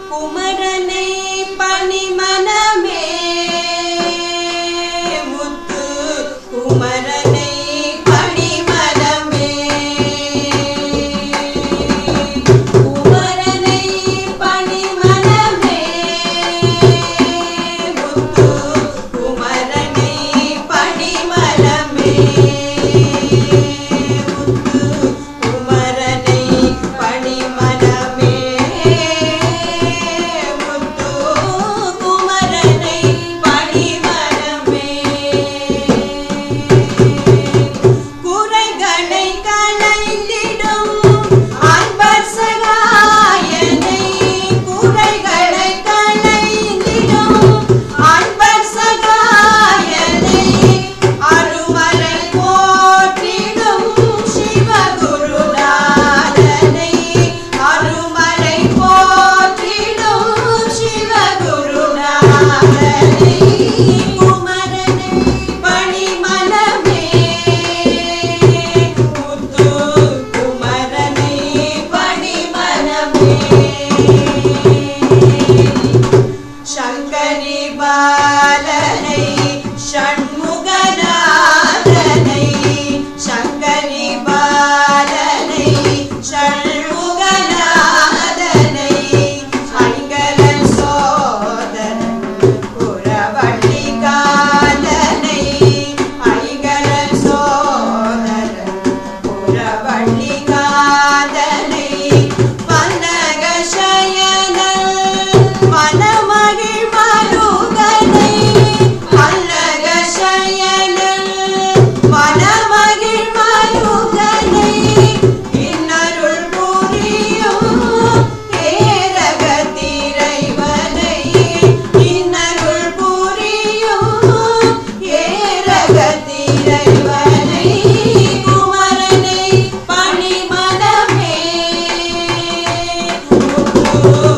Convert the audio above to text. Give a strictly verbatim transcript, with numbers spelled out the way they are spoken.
குமரனை பணிமனமே முத்து குமரனை பணிமனமே குமரனை பணிமனமே முத்து குமரனை பணிமனமே शंकरी बालनै षण्मुगनाथनै शंकरी बालनै षण्मुगनाथनै ஐங்கரன் சோதரன் புரவள்ளிகாலனை ஐங்கரன் சோதரன் புரவள்ளிகாலனை பன்னக சயனன் மனமகிழ் மருகனை பன்னக சயனன் மனமகிழ் மருகனை இன்னருள் புரியும் ஏரகத்திரைவனை இன்னருள் புரியும் ஏரகத்திரைவனை குமரனை பணிமனமே முத்து